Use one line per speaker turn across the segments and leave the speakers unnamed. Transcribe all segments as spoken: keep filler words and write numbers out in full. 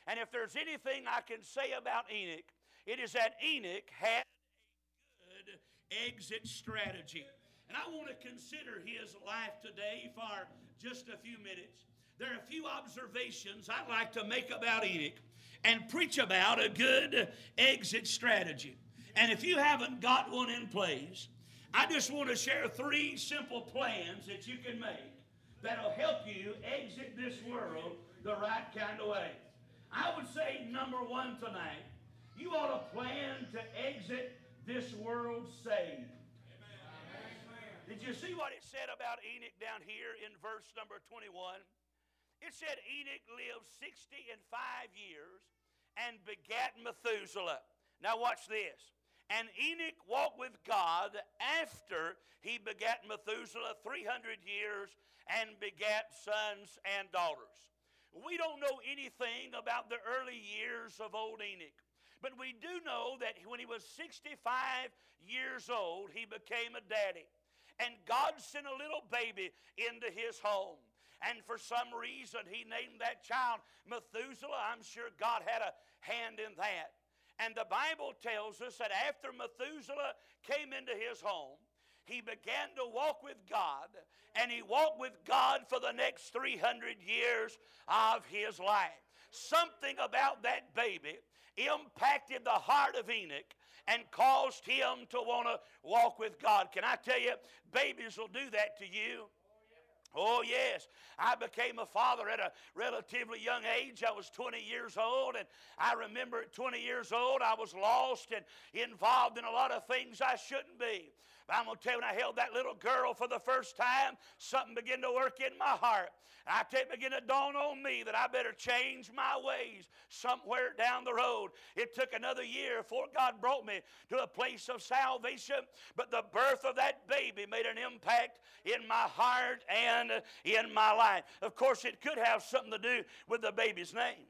And if there's anything I can say about Enoch, it is that Enoch had a good exit strategy. And I want to consider his life today for just a few minutes. There are a few observations I'd like to make about Enoch and preach about a good exit strategy. And if you haven't got one in place, I just want to share three simple plans that you can make that'll help you exit this world the right kind of way. I would say number one tonight, you ought to plan to exit this world saved. Did you see what it said about Enoch down here in verse number twenty-one? It said Enoch lived sixty and five years and begat Methuselah. Now watch this. And Enoch walked with God after he begat Methuselah three hundred years and begat sons and daughters. We don't know anything about the early years of old Enoch. But we do know that when he was sixty-five years old, he became a daddy. And God sent a little baby into his home. And for some reason, he named that child Methuselah. I'm sure God had a hand in that. And the Bible tells us that after Methuselah came into his home, he began to walk with God. And he walked with God for the next three hundred years of his life. Something about that baby impacted the heart of Enoch and caused him to want to walk with God. Can I tell you, babies will do that to you. Oh, yes. I became a father at a relatively young age. I was twenty years old, and I remember at twenty years old, I was lost and involved in a lot of things I shouldn't be. But I'm going to tell you, when I held that little girl for the first time, something began to work in my heart. And I tell you, it began to dawn on me that I better change my ways somewhere down the road. It took another year before God brought me to a place of salvation, but the birth of that baby made an impact in my heart and in my life. Of course, it could have something to do with the baby's name.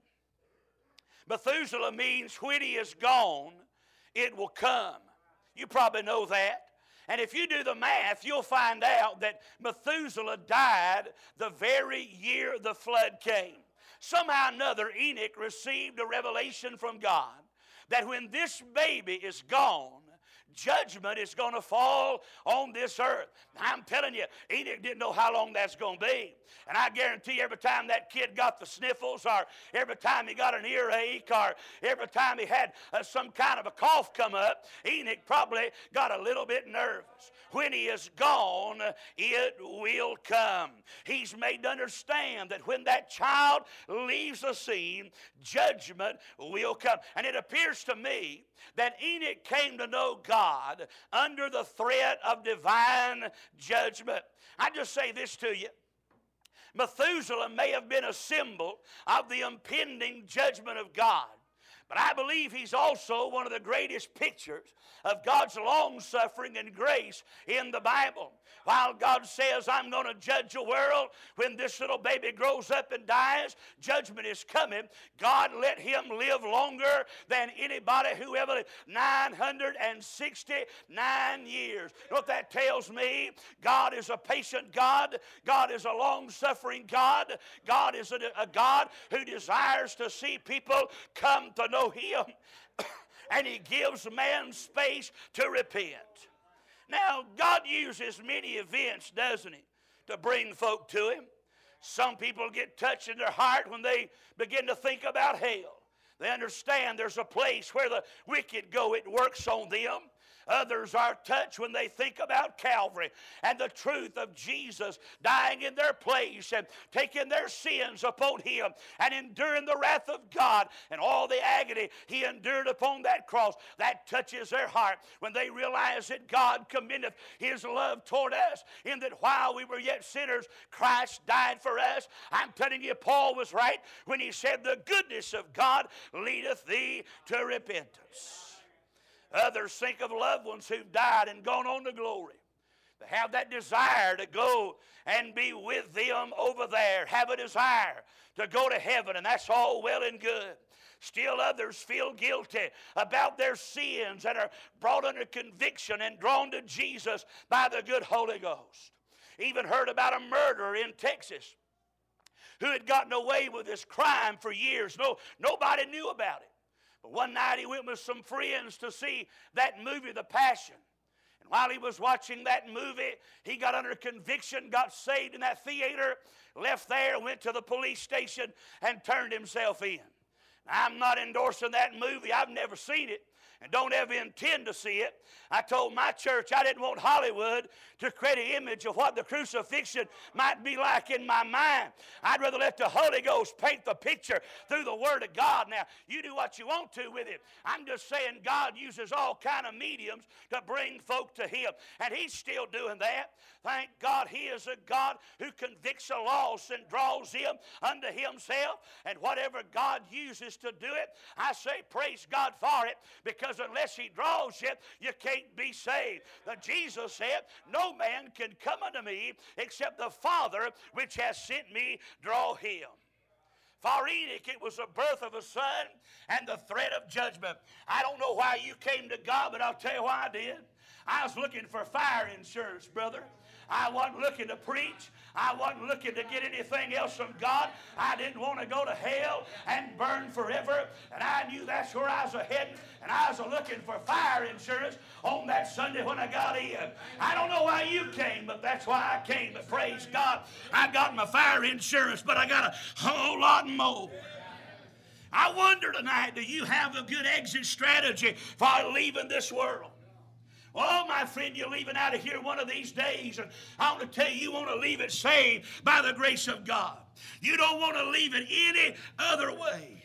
Methuselah means when he is gone, it will come. You probably know that. And if you do the math, you'll find out that Methuselah died the very year the flood came. Somehow or another, Enoch received a revelation from God that when this baby is gone, judgment is going to fall on this earth. I'm telling you, Enoch didn't know how long that's going to be. And I guarantee you, every time that kid got the sniffles, or every time he got an earache, or every time he had uh, some kind of a cough come up, Enoch probably got a little bit nervous. When he is gone, it will come. He's made to understand that when that child leaves the scene, judgment will come. And it appears to me that Enoch came to know God under the threat of divine judgment. I just say this to you. Methuselah may have been a symbol of the impending judgment of God, but I believe he's also one of the greatest pictures of God's long-suffering and grace in the Bible. While God says, I'm going to judge the world, when this little baby grows up and dies, judgment is coming. God let him live longer than anybody who ever lived, nine hundred sixty-nine years. You know what that tells me? God is a patient God. God is a long-suffering God. God is a, a God who desires to see people come to know him. And he gives man space to repent. Now, God uses many events, doesn't he, to bring folk to him. Some people get touched in their heart when they begin to think about hell. They understand there's a place where the wicked go. It works on them. Others are touched when they think about Calvary and the truth of Jesus dying in their place and taking their sins upon him and enduring the wrath of God and all the agony he endured upon that cross. That touches their heart when they realize that God commendeth his love toward us, in that while we were yet sinners, Christ died for us. I'm telling you, Paul was right when he said, the goodness of God leadeth thee to repentance. Others think of loved ones who've died and gone on to glory. They have that desire to go and be with them over there, have a desire to go to heaven, and that's all well and good. Still others feel guilty about their sins and are brought under conviction and drawn to Jesus by the good Holy Ghost. Even heard about a murderer in Texas who had gotten away with this crime for years. No, nobody knew about it. But one night he went with some friends to see that movie, The Passion. And while he was watching that movie, he got under conviction, got saved in that theater, left there, went to the police station, and turned himself in. Now, I'm not endorsing that movie. I've never seen it and don't ever intend to see it. I told my church I didn't want Hollywood to create an image of what the crucifixion might be like in my mind. I'd rather let the Holy Ghost paint the picture through the Word of God. Now, you do what you want to with it. I'm just saying God uses all kind of mediums to bring folk to Him, and He's still doing that. Thank God He is a God who convicts the lost and draws them unto Himself, and whatever God uses to do it, I say praise God for it, because unless He draws you, you can't be saved. But Jesus said, no man can come unto me except the Father which has sent me draw him. For Enoch, it was the birth of a son and the threat of judgment. I don't know why you came to God, but I'll tell you why I did. I was looking for fire insurance, brother. I wasn't looking to preach. I wasn't looking to get anything else from God. I didn't want to go to hell and burn forever. And I knew that's where I was heading. And I was looking for fire insurance on that Sunday when I got in. I don't know why you came, but that's why I came. But praise God, I got my fire insurance, but I got a whole lot more. I wonder tonight, do you have a good exit strategy for leaving this world? Oh, my friend, you're leaving out of here one of these days, and I want to tell you, you want to leave it saved by the grace of God. You don't want to leave it any other way.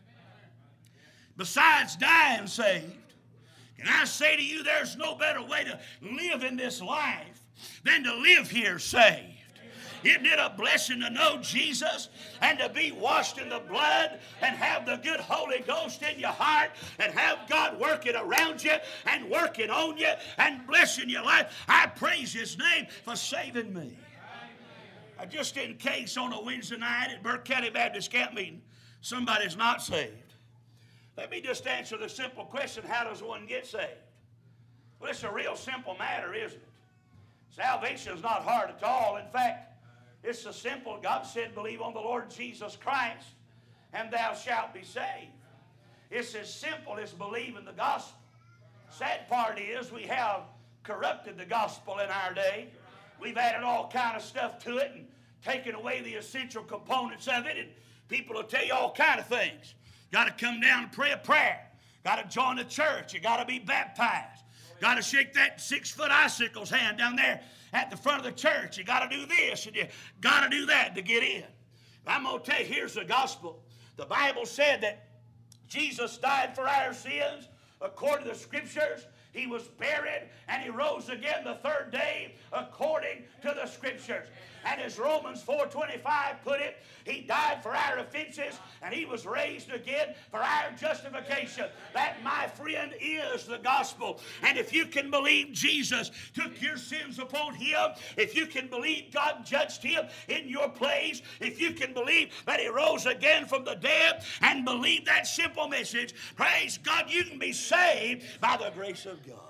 Besides dying saved, can I say to you, there's no better way to live in this life than to live here saved. Isn't it a blessing to know Jesus and to be washed in the blood and have the good Holy Ghost in your heart and have God working around you and working on you and blessing your life? I praise His name for saving me. Uh, just in case on a Wednesday night at Burke County Baptist Camp meeting somebody's not saved, let me just answer the simple question, how does one get saved? Well, it's a real simple matter, isn't it? Salvation is not hard at all. In fact, it's so simple. God said, believe on the Lord Jesus Christ, and thou shalt be saved. It's as simple as believing the gospel. Sad part is we have corrupted the gospel in our day. We've added all kind of stuff to it and taken away the essential components of it, and people will tell you all kind of things. Got to come down and pray a prayer. Got to join the church. You got to be baptized. Got to shake that six-foot icicle's hand down there at the front of the church. You got to do this and you got to do that to get in. I'm going to tell you, here's the gospel. The Bible said that Jesus died for our sins according to the Scriptures. He was buried and He rose again the third day according to the Scriptures. And as Romans four twenty-five put it, He died for our offenses and He was raised again for our justification. That, my friend, is the gospel. And if you can believe Jesus took your sins upon Him, if you can believe God judged Him in your place, if you can believe that He rose again from the dead and believe that simple message, praise God, you can be saved by the grace of God.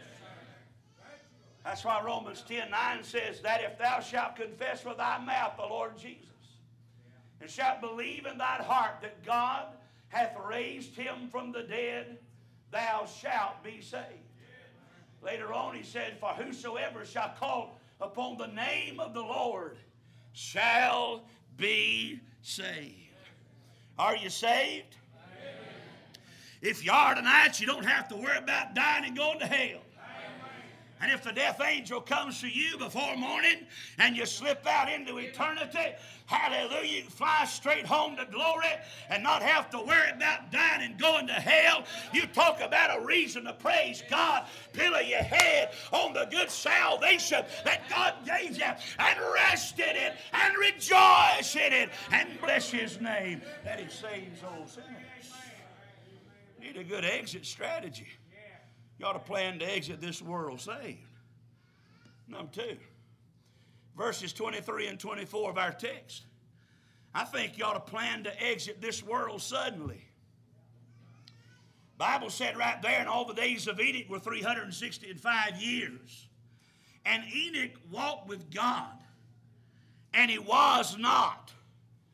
That's why Romans ten nine says that if thou shalt confess with thy mouth the Lord Jesus, and shalt believe in thine heart that God hath raised Him from the dead, thou shalt be saved. Later on he said, for whosoever shall call upon the name of the Lord shall be saved. Are you saved? If you are tonight, you don't have to worry about dying and going to hell. And if the death angel comes to you before morning and you slip out into eternity, hallelujah, you can fly straight home to glory and not have to worry about dying and going to hell. You talk about a reason to praise God. Pillow your head on the good salvation that God gave you and rest in it and rejoice in it and bless His name that He saves all sinners. You need a good exit strategy. You ought to plan to exit this world saved. Number two, verses twenty-three and twenty-four of our text. I think you ought to plan to exit this world suddenly. The Bible said right there, and all the days of Enoch were three hundred sixty-five years. And Enoch walked with God, and he was not,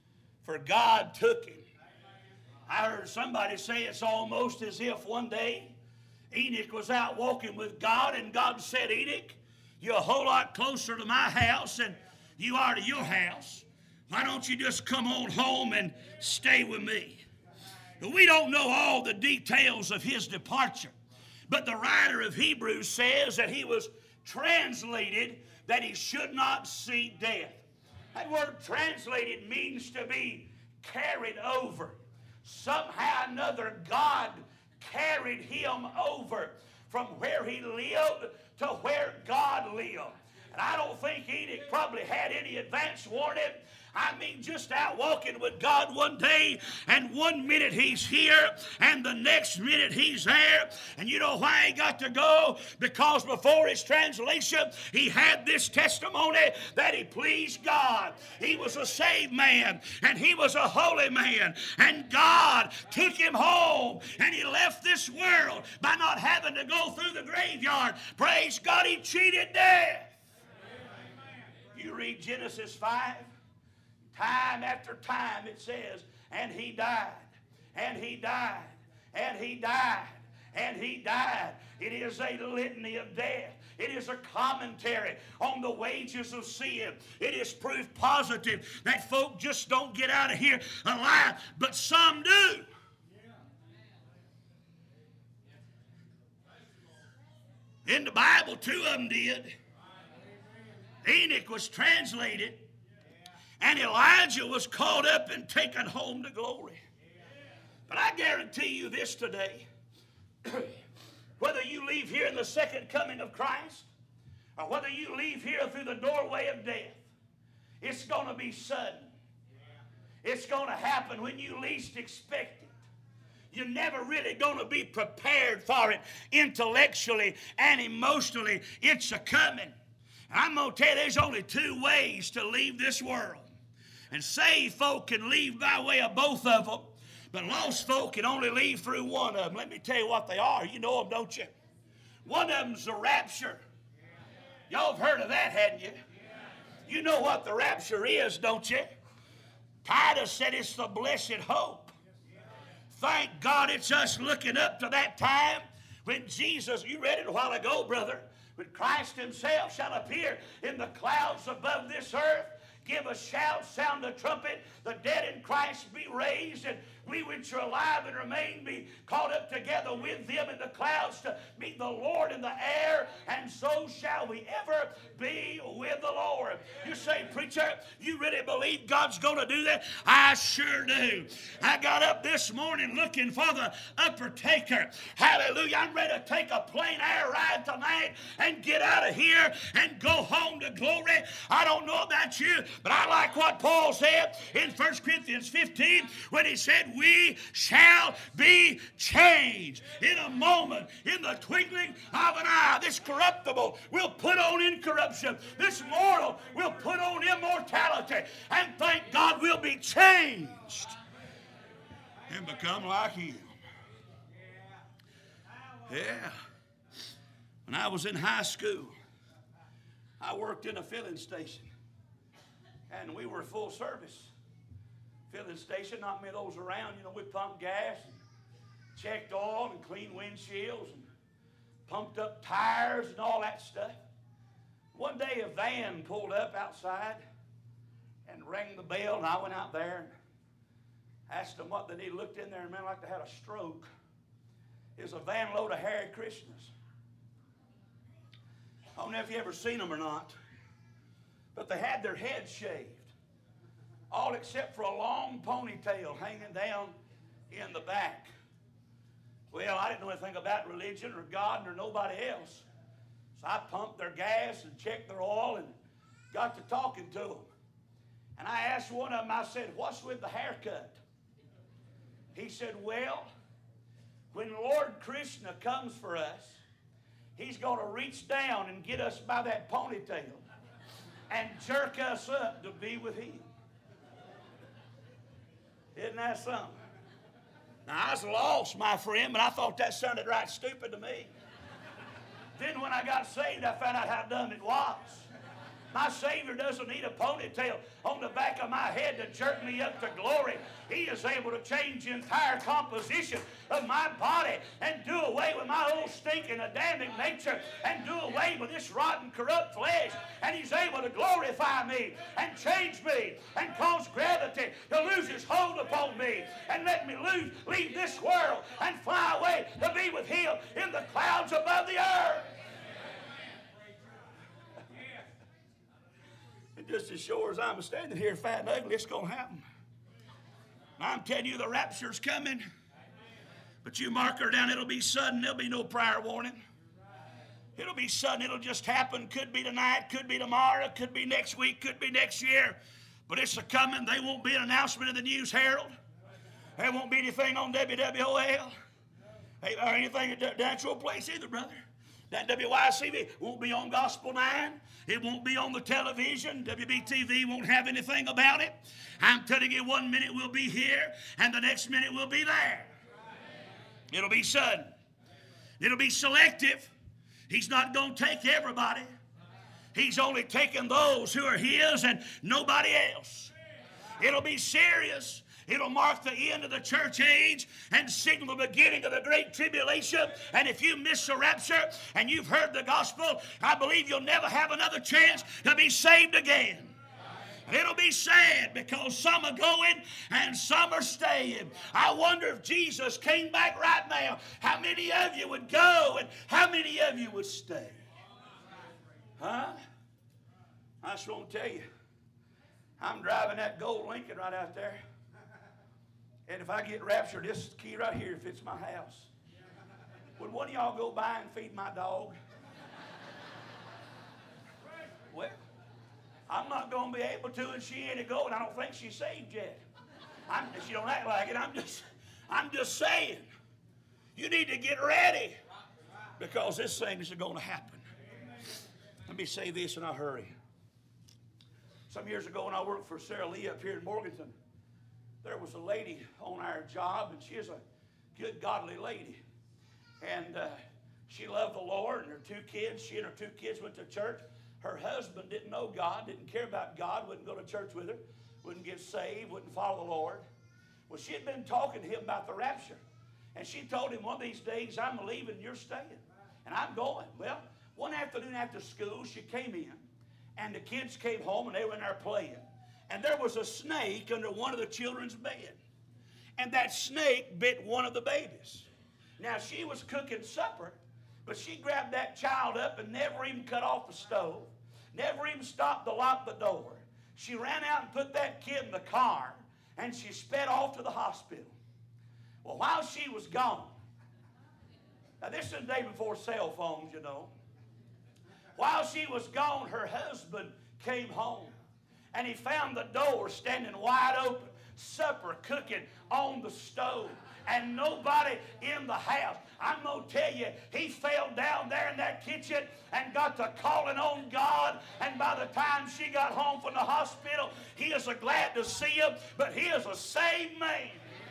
For God took him. I heard somebody say it's almost as if one day Enoch was out walking with God, and God said, Enoch, you're a whole lot closer to my house than you are to your house. Why don't you just come on home and stay with me? We don't know all the details of his departure, but the writer of Hebrews says that he was translated that he should not see death. That word translated means to be carried over. Somehow or another, God carried him over from where he lived to where God lived. And I don't think Enoch probably had any advance warning. I mean, just out walking with God one day, and one minute he's here, and the next minute he's there. And you know why he got to go? Because before his translation, he had this testimony that he pleased God. He was a saved man, and he was a holy man, and God took him home, and he left this world by not having to go through the graveyard. Praise God, he cheated death. You read Genesis five. Time after time it says, and he died, and he died, and he died, and he died. It is a litany of death. It is a commentary on the wages of sin. It is proof positive that folk just don't get out of here alive, but some do. In the Bible, two of them did. Enoch was translated, and Elijah was caught up and taken home to glory. But I guarantee you this today, whether you leave here in the second coming of Christ, or whether you leave here through the doorway of death, it's going to be sudden. It's going to happen when you least expect it. You're never really going to be prepared for it intellectually and emotionally. It's a coming. And I'm going to tell you, there's only two ways to leave this world. And saved folk can leave by way of both of them, but lost folk can only leave through one of them. Let me tell you what they are. You know them, don't you? One of them's the rapture. Y'all have heard of that, hadn't you? You know what the rapture is, don't you? Titus said it's the blessed hope. Thank God it's us looking up to that time when Jesus, you read it a while ago, brother, when Christ himself shall appear in the clouds above this earth, give a shout, sound a trumpet, the dead in Christ be raised, and we which are alive and remain be caught up together with them in the clouds to meet the Lord in the air, and so shall we ever be with the Lord. You say, preacher, you really believe God's going to do that? I sure do. I got up this morning looking for the upper taker. Hallelujah. I'm ready to take a plain air ride tonight and get out of here and go home to glory. I don't know about you, but I like what Paul said in First Corinthians fifteen when he said, we shall be changed in a moment, in the twinkling of an eye. This corruptible will put on incorruption. This mortal will put on immortality. And thank God we'll be changed and become like him. Yeah. When I was in high school, I worked in a filling station. And we were full service. Filling station, not many of those around. You know, we pumped gas and checked oil and cleaned windshields and pumped up tires and all that stuff. One day a van pulled up outside and rang the bell, and I went out there and asked them what they needed. Looked in there, and man, like they had a stroke. It was a van load of Hare Krishnas. I don't know if you ever seen them or not, but they had their heads shaved, all except for a long ponytail hanging down in the back. Well, I didn't know anything about religion or God or nobody else. So I pumped their gas and checked their oil and got to talking to them. And I asked one of them, I said, what's with the haircut? He said, well, when Lord Krishna comes for us, he's going to reach down and get us by that ponytail and jerk us up to be with him. Isn't that something? Now, I was lost, my friend, but I thought that sounded right stupid to me. Then when I got saved, I found out how dumb it was. My Savior doesn't need a ponytail on the back of my head to jerk me up to glory. He is able to change the entire composition of my body and do away with my old stinking Adamic nature and do away with this rotten, corrupt flesh. And He's able to glorify me and change me and cause gravity to lose its hold upon me and let me lose, leave this world and fly away to be with Him in the clouds above the earth. And just as sure as I'm standing here fat and ugly, it's going to happen. I'm telling you, the rapture's coming. But you mark her down, it'll be sudden. There'll be no prior warning. It'll be sudden. It'll just happen. Could be tonight, could be tomorrow, could be next week, could be next year. But it's a coming. There won't be an announcement in the News Herald. There won't be anything on W W O L or anything at the natural place either, brother. That W Y C V won't be on Gospel nine. It won't be on the television. W B T V won't have anything about it. I'm telling you, one minute we'll be here, and the next minute we'll be there. It'll be sudden. It'll be selective. He's not going to take everybody. He's only taking those who are His and nobody else. It'll be serious. It'll mark the end of the church age and signal the beginning of the great tribulation. And if you miss the rapture and you've heard the gospel, I believe you'll never have another chance to be saved again. It'll be sad because some are going and some are staying. I wonder if Jesus came back right now, how many of you would go and how many of you would stay? Huh? I just want to tell you, I'm driving that gold Lincoln right out there. And if I get raptured, this key right here fits my house. Would one of y'all go by and feed my dog? Well, I'm not going to be able to, and she ain't a going. I don't think she's saved yet. I'm, she don't act like it. I'm just, I'm just saying, you need to get ready because this thing is going to happen. Let me say this and I'll hurry. Some years ago when I worked for Sarah Lee up here in Morganton, there was a lady on our job, and she is a good, godly lady. And uh, she loved the Lord and her two kids. She and her two kids went to church. Her husband didn't know God, didn't care about God, wouldn't go to church with her, wouldn't get saved, wouldn't follow the Lord. Well, she had been talking to him about the rapture. And she told him, one of these days, I'm leaving, you're staying. And I'm going. Well, one afternoon after school, she came in, and the kids came home, and they were in there playing. And there was a snake under one of the children's bed. And that snake bit one of the babies. Now, she was cooking supper, but she grabbed that child up and never even cut off the stove, never even stopped to lock the door. She ran out and put that kid in the car, and she sped off to the hospital. Well, while she was gone, now this is the day before cell phones, you know. While she was gone, her husband came home. And he found the door standing wide open, supper cooking on the stove, and nobody in the house. I'm going to tell you, he fell down there in that kitchen and got to calling on God, and by the time she got home from the hospital, he is a glad to see him, but he is a saved man.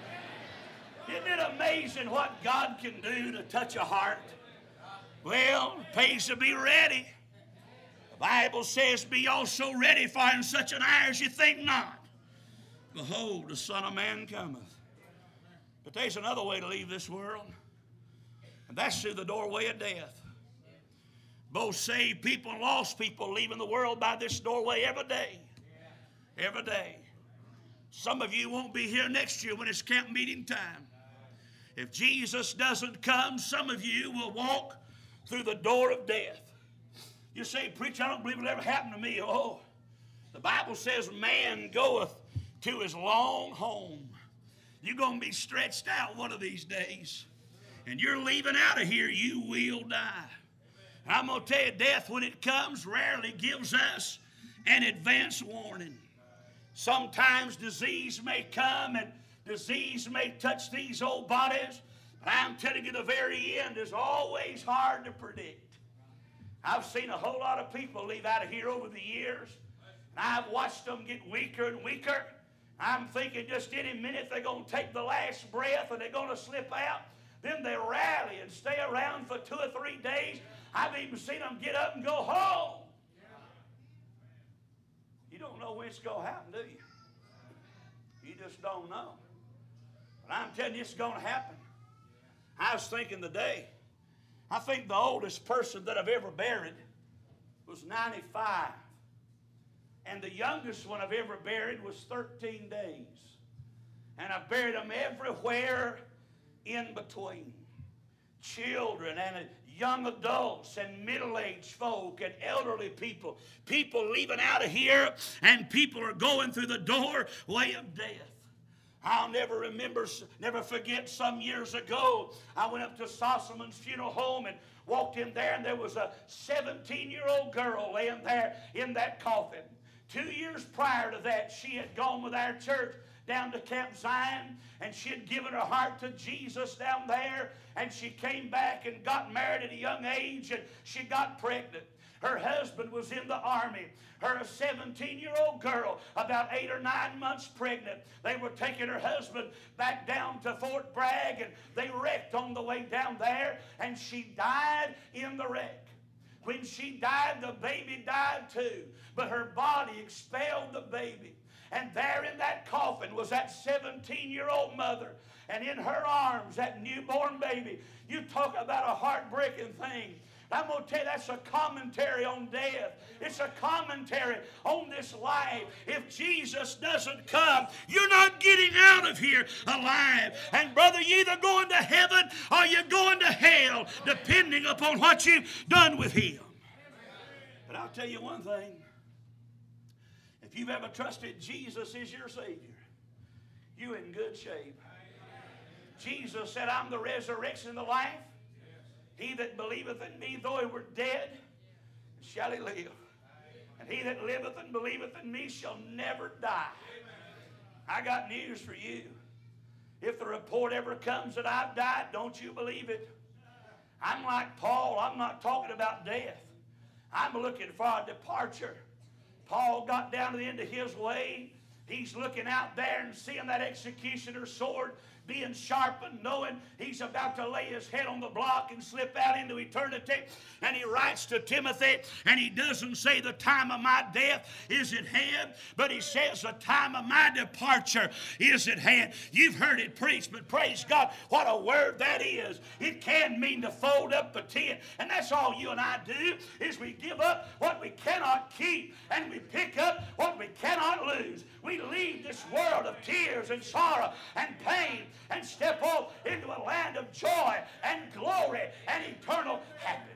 Isn't it amazing what God can do to touch a heart? Well, it pays to be ready. The Bible says, be also ready, for in such an hour as you think not. Behold, the Son of Man cometh. But there's another way to leave this world, and that's through the doorway of death. Both saved people and lost people leaving the world by this doorway every day. Every day. Some of you won't be here next year when it's camp meeting time. If Jesus doesn't come, some of you will walk through the door of death. You say, preacher, I don't believe it'll ever happen to me. Oh, the Bible says man goeth to his long home. You're going to be stretched out one of these days. And you're leaving out of here, you will die. And I'm going to tell you, death, when it comes, rarely gives us an advance warning. Sometimes disease may come and disease may touch these old bodies. But I'm telling you, the very end is always hard to predict. I've seen a whole lot of people leave out of here over the years. And I've watched them get weaker and weaker. I'm thinking just any minute they're going to take the last breath and they're going to slip out. Then they rally and stay around for two or three days. I've even seen them get up and go home. don't know when it's going to happen, do you? You just don't know. But I'm telling you, it's going to happen. I was thinking today, I think the oldest person that I've ever buried was ninety-five. And the youngest one I've ever buried was thirteen days. And I've buried them everywhere in between. Children and young adults and middle-aged folk and elderly people. People leaving out of here and people are going through the doorway of death. I'll never remember, never forget some years ago, I went up to Sossaman's funeral home and walked in there, and there was a seventeen-year-old girl laying there in that coffin. Two years prior to that, she had gone with our church down to Camp Zion, and she had given her heart to Jesus down there, and she came back and got married at a young age, and she got pregnant. Her husband was in the army. Her seventeen-year-old girl, about eight or nine months pregnant. They were taking her husband back down to Fort Bragg, and they wrecked on the way down there, and she died in the wreck. When she died, the baby died too, but her body expelled the baby. And there in that coffin was that seventeen-year-old mother, and in her arms, that newborn baby. You talk about a heartbreaking thing. I'm going to tell you, that's a commentary on death. It's a commentary on this life. If Jesus doesn't come, you're not getting out of here alive. And brother, you're either going to heaven or you're going to hell, depending upon what you've done with Him. But I'll tell you one thing. If you've ever trusted Jesus as your Savior, you're in good shape. Jesus said, I'm the resurrection and the life. He that believeth in me, though he were dead, shall he live. And he that liveth and believeth in me shall never die. I got news for you. If the report ever comes that I've died, don't you believe it. I'm like Paul. I'm not talking about death. I'm looking for a departure. Paul got down to the end of his way. He's looking out there and seeing that executioner's sword being sharpened, knowing he's about to lay his head on the block and slip out into eternity. And he writes to Timothy, and he doesn't say the time of my death is at hand, but he says the time of my departure is at hand. You've heard it preached, but praise God, what a word that is. It can mean to fold up the tent, and that's all you and I do, is we give up what we cannot keep, and we pick up what we cannot lose. We leave this world of tears and sorrow and pain and step off into a land of joy and glory and eternal happiness.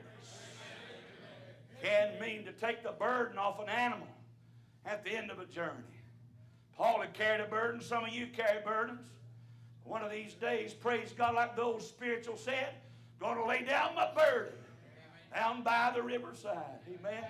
Can mean to take the burden off an animal at the end of a journey. Paul had carried a burden. Some of you carry burdens. One of these days, praise God, like the old spiritual said, going to lay down my burden down by the riverside. Amen.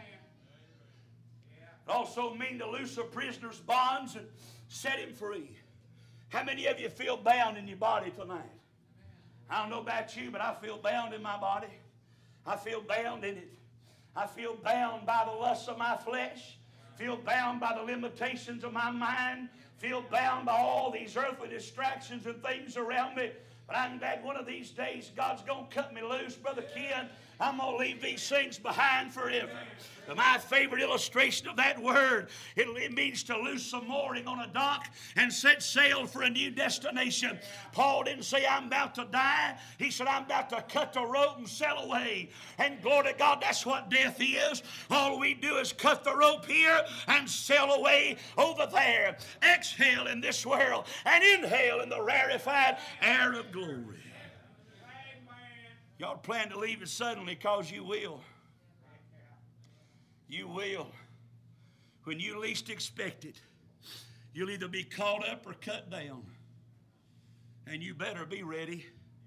It also mean to loose a prisoner's bonds and set him free. How many of you feel bound in your body tonight? I don't know about you, but I feel bound in my body. I feel bound in it. I feel bound by the lusts of my flesh. Feel bound by the limitations of my mind. Feel bound by all these earthly distractions and things around me. But I'm glad one of these days God's going to cut me loose, Brother Ken. I'm going to leave these things behind forever. But my favorite illustration of that word, it, it means to loose a mooring on a dock and set sail for a new destination. Paul didn't say, I'm about to die. He said, I'm about to cut the rope and sail away. And glory to God, that's what death is. All we do is cut the rope here and sail away over there. Exhale in this world and inhale in the rarefied air of glory. Y'all plan to leave it suddenly, because you will. You will. When you least expect it, you'll either be caught up or cut down. And you better be ready,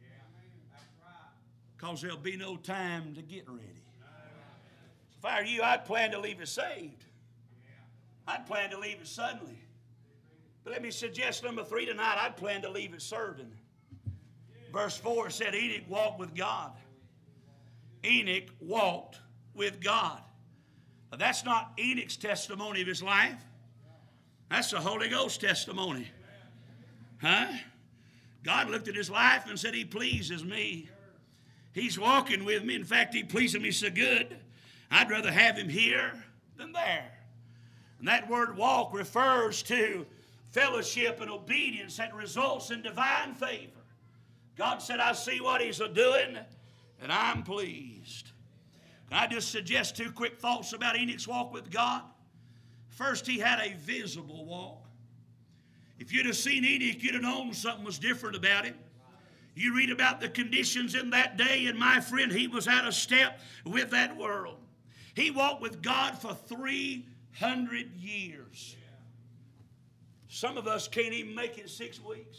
because there'll be no time to get ready. If I were you, I'd plan to leave it saved. I'd plan to leave it suddenly. But let me suggest number three tonight, I'd plan to leave it serving. Verse four said Enoch walked with God. Enoch walked with God. Now, that's not Enoch's testimony of his life. That's the Holy Ghost testimony. Huh? God looked at his life and said, he pleases me. He's walking with me. In fact, he pleases me so good, I'd rather have him here than there. And that word walk refers to fellowship and obedience that results in divine favor. God said, I see what he's a-doing, and I'm pleased. Can I just suggest two quick thoughts about Enoch's walk with God? First, he had a visible walk. If you'd have seen Enoch, you'd have known something was different about him. You read about the conditions in that day, and my friend, he was out of step with that world. He walked with God for three hundred years. Some of us can't even make it six weeks.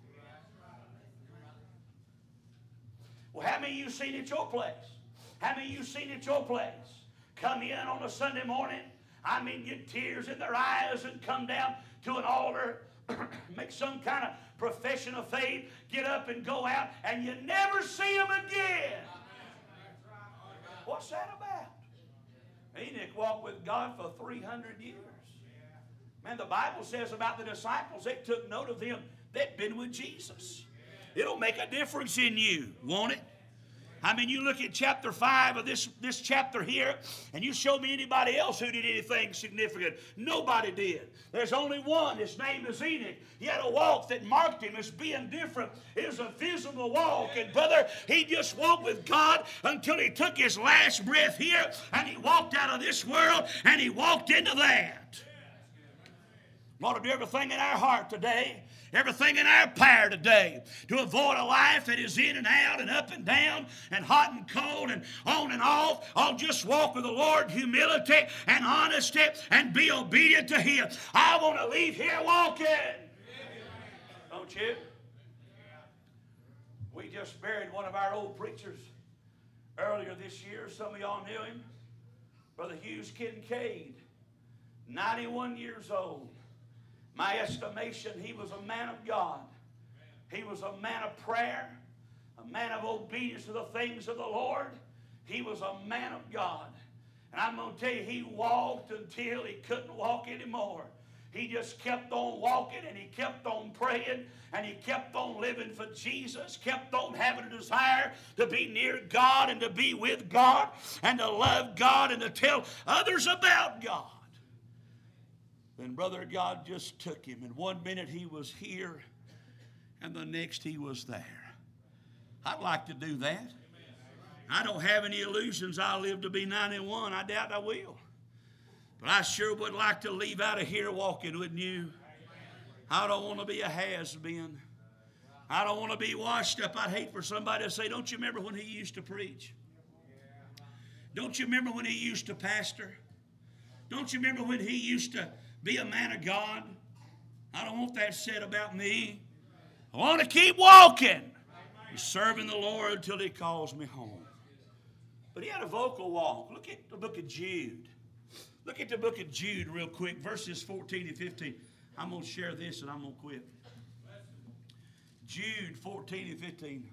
Well, how many of you seen at your place? How many of you seen at your place? Come in on a Sunday morning, I mean, get tears in their eyes and come down to an altar, make some kind of profession of faith, get up and go out, and you never see them again. What's that about? Enoch walked with God for three hundred years. Man, the Bible says about the disciples, they took note of them. They'd been with Jesus. It'll make a difference in you, won't it? I mean, you look at chapter five of this, this chapter here, and you show me anybody else who did anything significant. Nobody did. There's only one. His name is Enoch. He had a walk that marked him as being different. It was a visible walk. And brother, he just walked with God until he took his last breath here, and he walked out of this world, and he walked into that. We ought to do everything in our heart today, everything in our power today, to avoid a life that is in and out and up and down and hot and cold and on and off. I'll just walk with the Lord, humility and honesty, and be obedient to Him. I want to leave here walking. Don't you? We just buried one of our old preachers earlier this year. Some of y'all knew him. Brother Hughes Kincaid, ninety-one years old. My estimation, he was a man of God. He was a man of prayer, a man of obedience to the things of the Lord. He was a man of God. And I'm going to tell you, he walked until he couldn't walk anymore. He just kept on walking, and he kept on praying, and he kept on living for Jesus, kept on having a desire to be near God and to be with God and to love God and to tell others about God. Then Brother, God just took him, and one minute he was here, and the next he was there. I'd like to do that. I don't have any illusions I'll live to be ninety-one. I doubt I will. But I sure would like to leave out of here walking, wouldn't you? I don't want to be a has-been. I don't want to be washed up. I'd hate for somebody to say, don't you remember when he used to preach? Don't you remember when he used to pastor? Don't you remember when he used to be a man of God? I don't want that said about me. I want to keep walking, serving the Lord until He calls me home. But he had a vocal walk. Look at the book of Jude. Look at the book of Jude real quick, verses fourteen and fifteen. I'm going to share this and I'm going to quit. Jude fourteen and fifteen.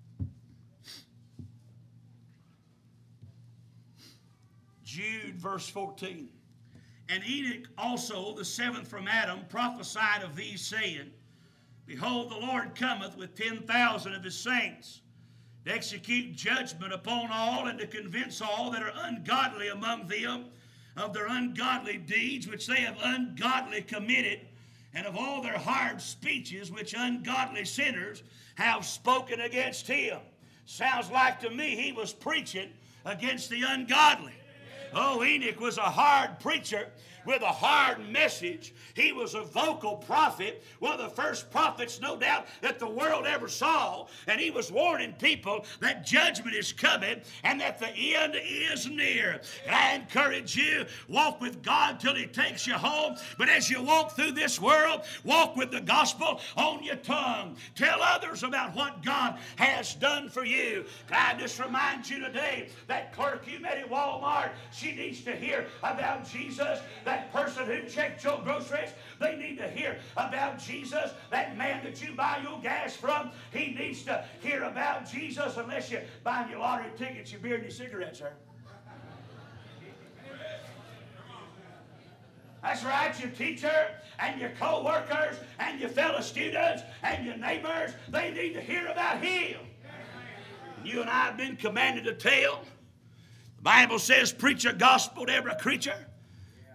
Jude verse fourteen. And Enoch also, the seventh from Adam, prophesied of these, saying, Behold, the Lord cometh with ten thousand of his saints, to execute judgment upon all, and to convince all that are ungodly among them of their ungodly deeds which they have ungodly committed, and of all their hard speeches which ungodly sinners have spoken against him. Sounds like to me he was preaching against the ungodly. Oh, Enoch was a hard preacher with a hard message. He was a vocal prophet, one of the first prophets, no doubt, that the world ever saw. And he was warning people that judgment is coming and that the end is near. And I encourage you, walk with God till He takes you home. But as you walk through this world, walk with the gospel on your tongue. Tell others about what God has done for you. Can I just remind you today, that clerk you met at Walmart, she needs to hear about Jesus. That person who checked your groceries, they need to hear about Jesus. That man that you buy your gas from, he needs to hear about Jesus, unless you're buying your lottery tickets, your beer, and your cigarettes, sir. That's right, your teacher and your co-workers and your fellow students and your neighbors, they need to hear about Him. You and I have been commanded to tell. The Bible says, preach a gospel to every creature.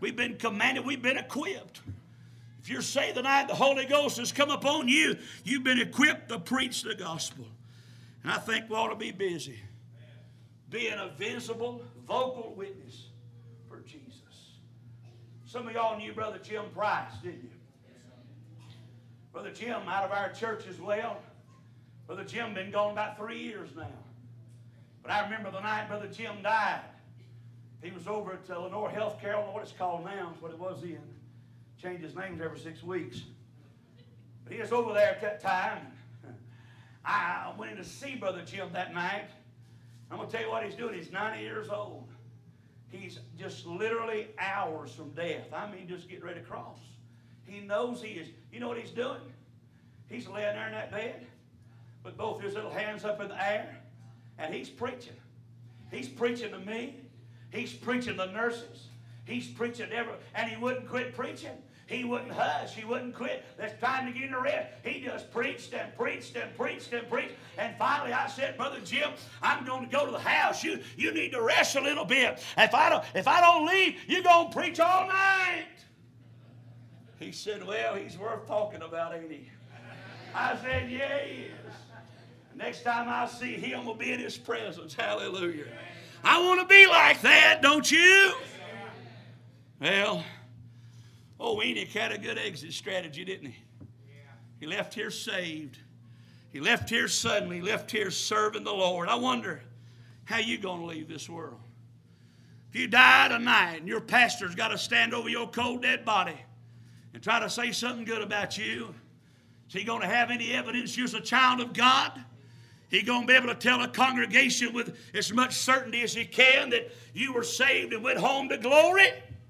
we've been commanded, we've been equipped. If you're saved tonight, the Holy Ghost has come upon you. You've been equipped to preach the gospel. And I think we ought to be busy being a visible, vocal witness for Jesus. Some of y'all knew Brother Jim Price, didn't you? Brother Jim out of our church as well. Brother Jim been gone about three years now. But I remember the night Brother Jim died. He was over at uh, Lenore Healthcare. I don't know what it's called now. It's what it was then. Changes names every six weeks. But he was over there at that time. I went in to see Brother Jim that night. I'm going to tell you what he's doing. He's ninety years old. He's just literally hours from death. I mean, just getting ready to cross. He knows he is. You know what he's doing? He's laying there in that bed with both his little hands up in the air, and he's preaching. He's preaching to me. He's preaching to the nurses. He's preaching to everyone. And he wouldn't quit preaching. He wouldn't hush. He wouldn't quit. There's time to get in a rest. He just preached and preached and preached and preached. And finally I said, Brother Jim, I'm going to go to the house. You, you need to rest a little bit. If I don't, if I don't leave, you're going to preach all night. He said, well, he's worth talking about, ain't he? I said, yeah, he is. Next time I see him, we'll be in his presence. Hallelujah. I want to be like that, don't you? Well, oh, Enoch had a good exit strategy, didn't he? He left here saved. He left here suddenly. He left here serving the Lord. I wonder how you going to leave this world. If you die tonight and your pastor's got to stand over your cold dead body and try to say something good about you, is he going to have any evidence you're a child of God? He going to be able to tell a congregation with as much certainty as he can that you were saved and went home to glory?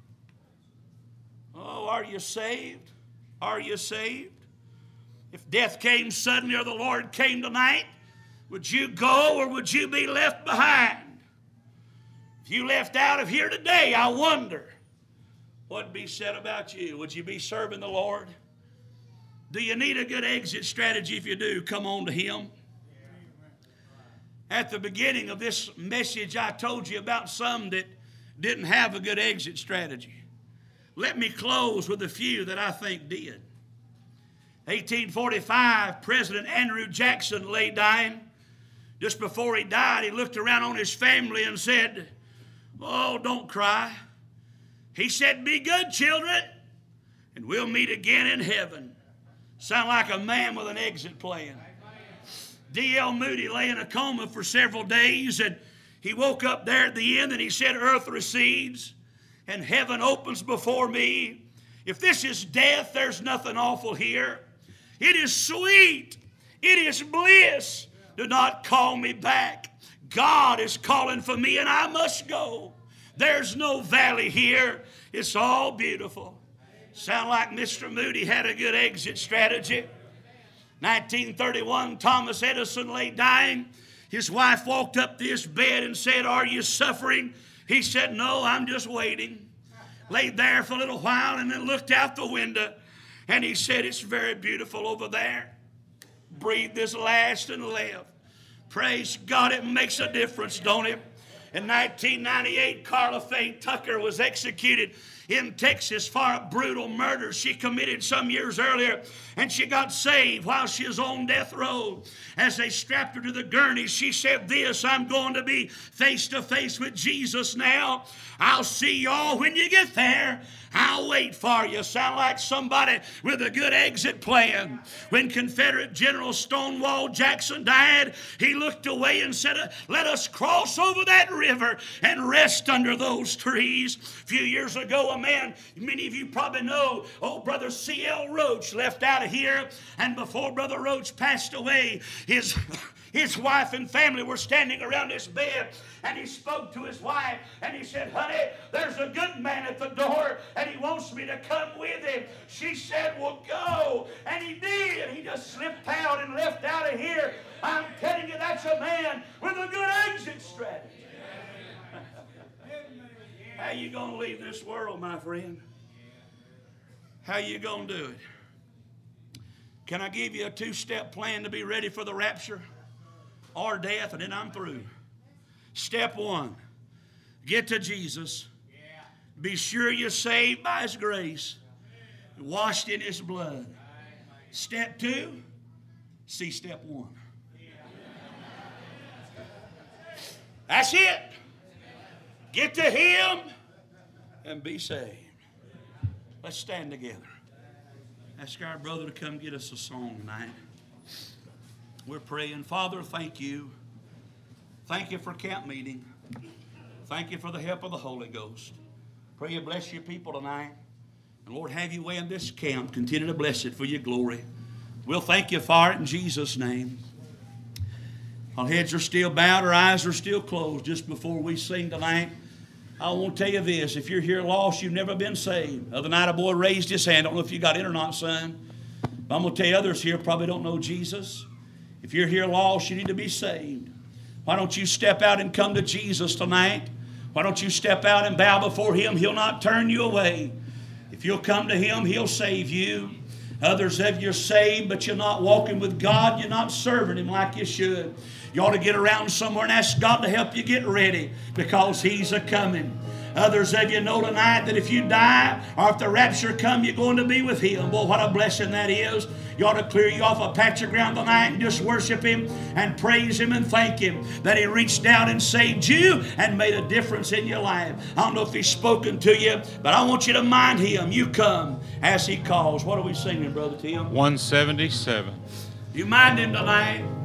Oh, are you saved? Are you saved? If death came suddenly or the Lord came tonight, would you go or would you be left behind? If you left out of here today, I wonder what would be said about you. Would you be serving the Lord? Do you need a good exit strategy? If you do, come on to Him. At the beginning of this message, I told you about some that didn't have a good exit strategy. Let me close with a few that I think did. eighteen forty-five, President Andrew Jackson lay dying. Just before he died, he looked around on his family and said, oh, don't cry. He said, be good, children, and we'll meet again in heaven. Sound like a man with an exit plan. D L Moody lay in a coma for several days, and he woke up there at the end, and he said, earth recedes, and heaven opens before me. If this is death, there's nothing awful here. It is sweet. It is bliss. Do not call me back. God is calling for me, and I must go. There's no valley here. It's all beautiful. Sound like Mister Moody had a good exit strategy. nineteen thirty-one, Thomas Edison lay dying. His wife walked up to his bed and said, are you suffering? He said, no, I'm just waiting. Laid there for a little while and then looked out the window. And he said, it's very beautiful over there. Breathed his last and left. Praise God, it makes a difference, don't it? In nineteen ninety-eight, Carla Faye Tucker was executed in Texas for a brutal murder she committed some years earlier, and she got saved while she was on death row. As they strapped her to the gurney, she said this, I'm going to be face to face with Jesus now. I'll see y'all when you get there. I'll wait for you. Sound like somebody with a good exit plan. When Confederate General Stonewall Jackson died, he looked away and said, let us cross over that river and rest under those trees. A few years ago, a man, many of you probably know, oh, Brother C L Roach left out of here. And before Brother Roach passed away, his, his wife and family were standing around his bed. And he spoke to his wife and he said, honey, there's a good man at the door and he wants me to come with him. She said, well, go. And he did. He just slipped out and left out of here. I'm telling you, that's a man with a good exit strategy. How you going to leave this world, my friend? How you going to do it? Can I give you a two-step plan to be ready for the rapture or death, and then I'm through? Step one, get to Jesus. Be sure you're saved by His grace, washed in His blood. Step two, see step one. That's it. Get to Him and be saved. Let's stand together. Ask our brother to come get us a song tonight. We're praying. Father, thank you. Thank you for camp meeting. Thank you for the help of the Holy Ghost. Pray you bless your people tonight. And Lord, have your way in this camp. Continue to bless it for your glory. We'll thank you for it in Jesus' name. Our heads are still bowed, our eyes are still closed. Just before we sing tonight, I want to tell you this. If you're here lost, you've never been saved. The other night a boy raised his hand. I don't know if you got in or not, son. But I'm going to tell you, others here probably don't know Jesus. If you're here lost, you need to be saved. Why don't you step out and come to Jesus tonight? Why don't you step out and bow before Him? He'll not turn you away. If you'll come to Him, He'll save you. Others of you are saved, but you're not walking with God. You're not serving Him like you should. You ought to get around somewhere and ask God to help you get ready, because He's a-coming. Others of you know tonight that if you die or if the rapture come, you're going to be with Him. Boy, what a blessing that is. You ought to clear you off a patch of ground tonight and just worship Him and praise Him and thank Him that He reached down and saved you and made a difference in your life. I don't know if He's spoken to you, but I want you to mind Him. You come as He calls. What are we singing, Brother Tim?
one seventy-seven.
You mind Him tonight?